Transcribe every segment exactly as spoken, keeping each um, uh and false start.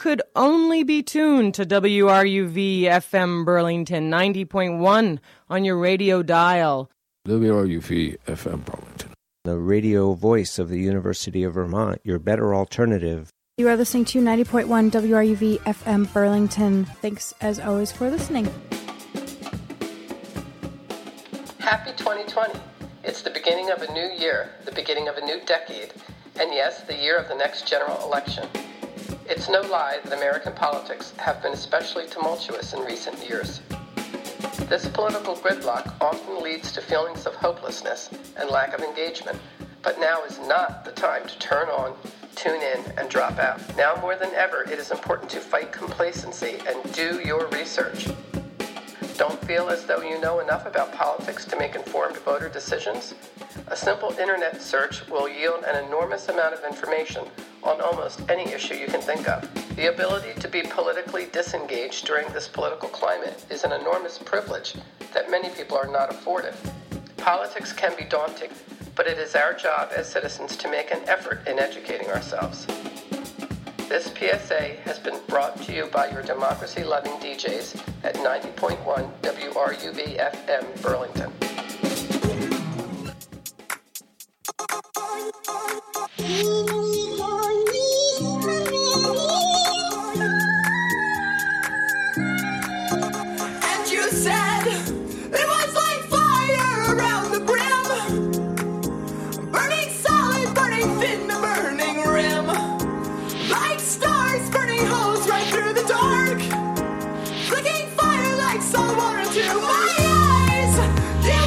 could only be tuned to W R U V F M Burlington ninety point one on your radio dial. W R U V F M Burlington. The radio voice of the University of Vermont, your better alternative. You are listening to ninety point one W R U V F M Burlington. Thanks, as always, for listening. Happy twenty twenty. It's the beginning of a new year, the beginning of a new decade, and yes, the year of the next general election. It's no lie that American politics have been especially tumultuous in recent years. This political gridlock often leads to feelings of hopelessness and lack of engagement, but now is not the time to turn on, tune in, and drop out. Now more than ever, it is important to fight complacency and do your research. Don't feel as though you know enough about politics to make informed voter decisions? A simple internet search will yield an enormous amount of information on almost any issue you can think of. The ability to be politically disengaged during this political climate is an enormous privilege that many people are not afforded. Politics can be daunting, but it is our job as citizens to make an effort in educating ourselves. This P S A has been brought to you by your democracy-loving D Js at ninety point one W R U V F M Burlington. And you said it was like fire around the brim, burning solid, burning thin, the burning rim, like stars burning holes right through the dark, flicking fire like salt water to my eyes. Yeah.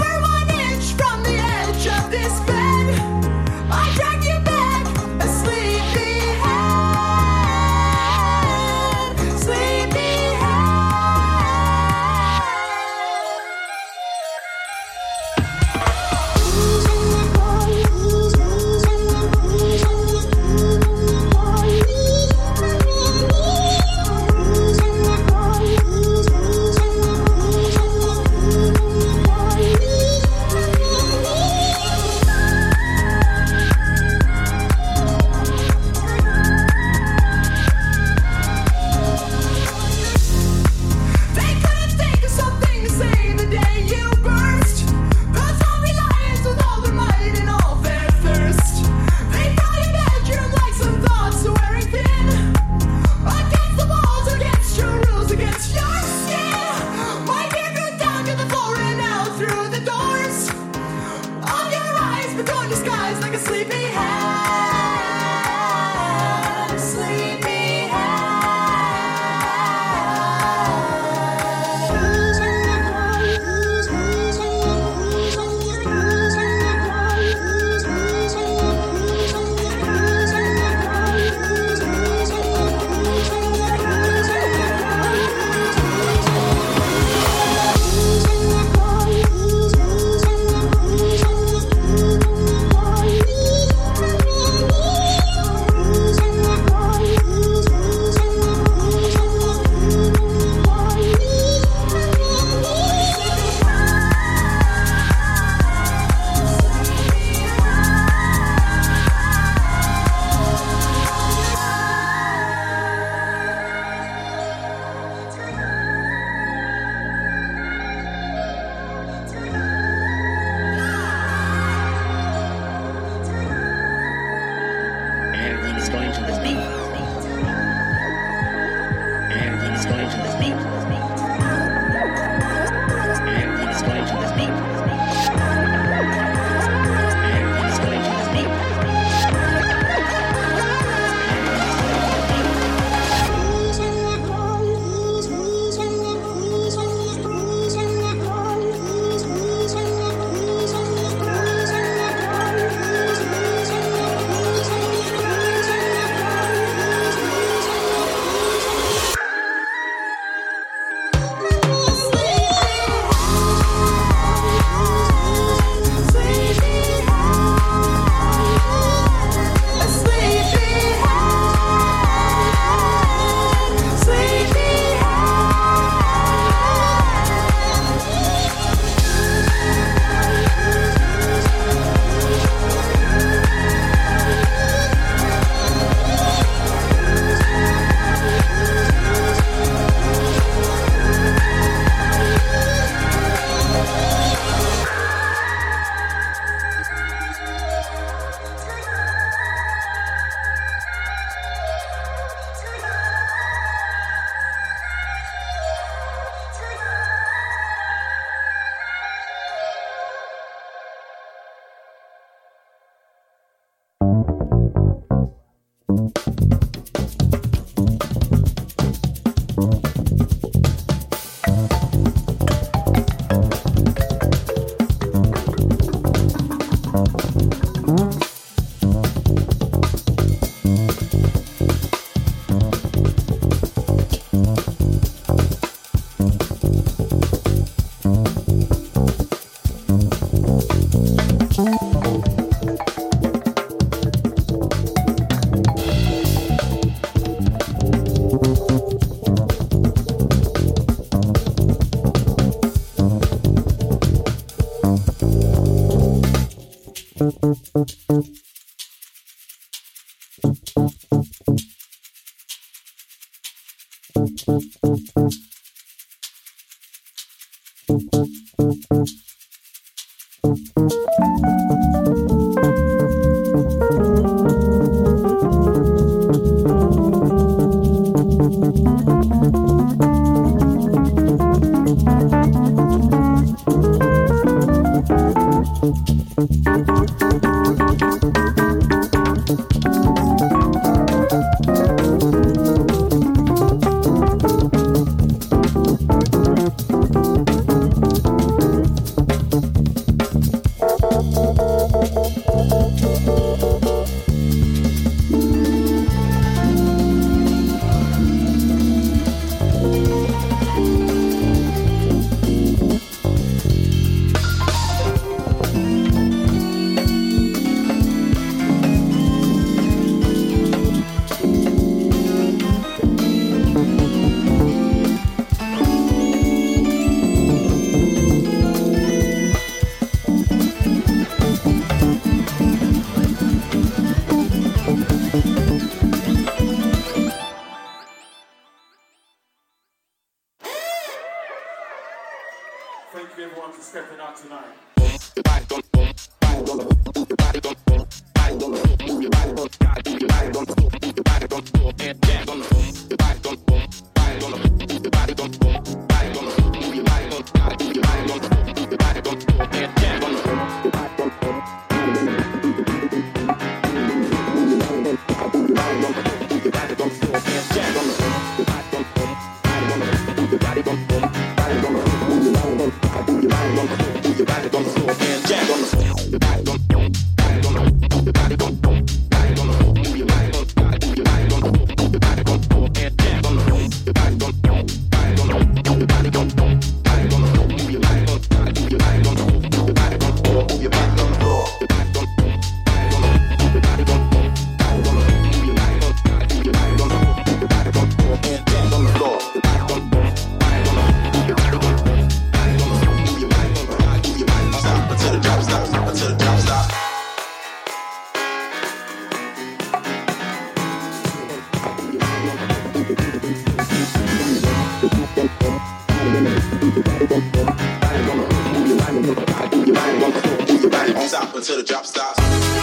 Until the drop stops.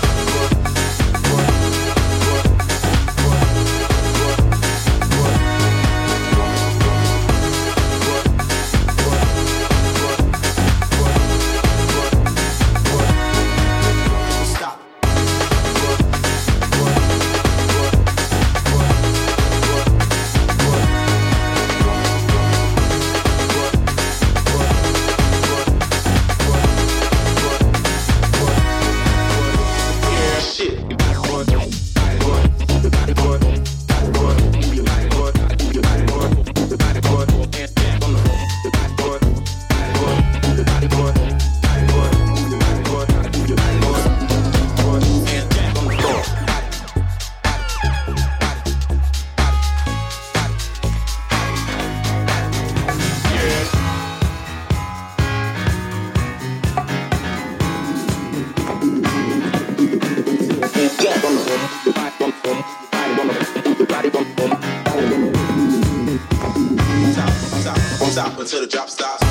Until the drop stops.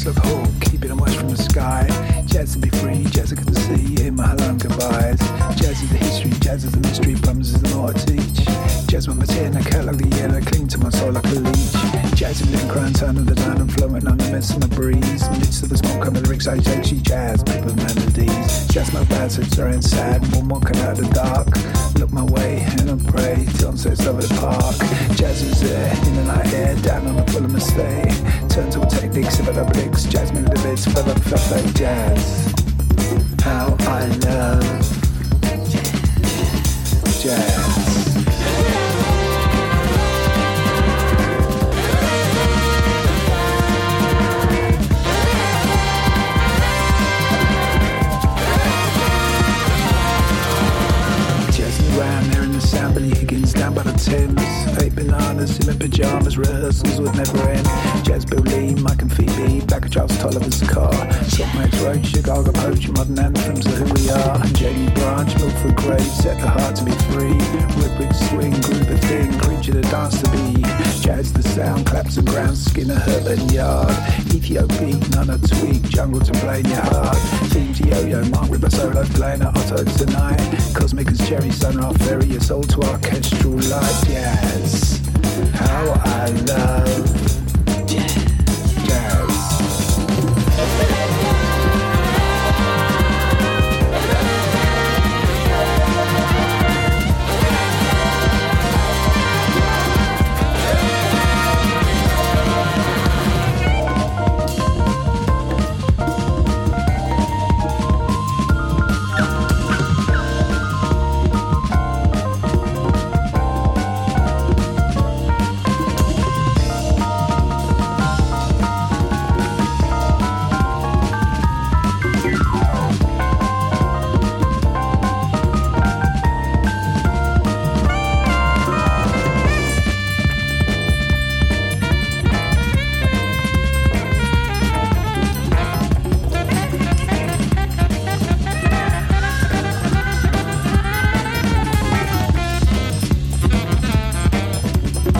jazz like hope, keeping a watch from the sky. Jazz to be free, jazz I can see in my hello and goodbyes. Jazz is the history, jazz is the mystery, promises the more I teach. Jazz with my tear and I cut like the yellow, cling to my soul like a leech. Jazz in the crown, turn of the down, I'm flowing on the midst of my breeze. Midst of the smoke, coming lyrics, I take she jazz, paper melodies. Jazz my bad, so it's and sad, one walking out of the dark. Look my way and I pray, sunsets over the park. Jazz is there, in the night air, down on the full of mistake. Turn to a technique, sip the blicks, jazz melodies, fill up, fluff like jazz. How I love jazz. Around there in the sound, Billy Higgins down by the Thames. Eight bananas in my pajamas, rehearsals would never end. Jazz Bill Lee, Mike and Phoebe, back of Charles Tolliver's car. Sock Max Roach, Chicago Poach, modern anthems of who we are. Jamie Branch, Milford Graves, set the heart to be free. Whipwreck swing, group of thing, creature to dance to be. Jazz the sound, claps the ground, Skinner, Herbert Yard. Ethiopia, none a tweak, jungle to play in your heart. Team Yo-Yo, Mark Ripper solo, playing at Otto tonight. Cosmic as Cherry, Sunrise Ferry, a soul to orchestral light jazz.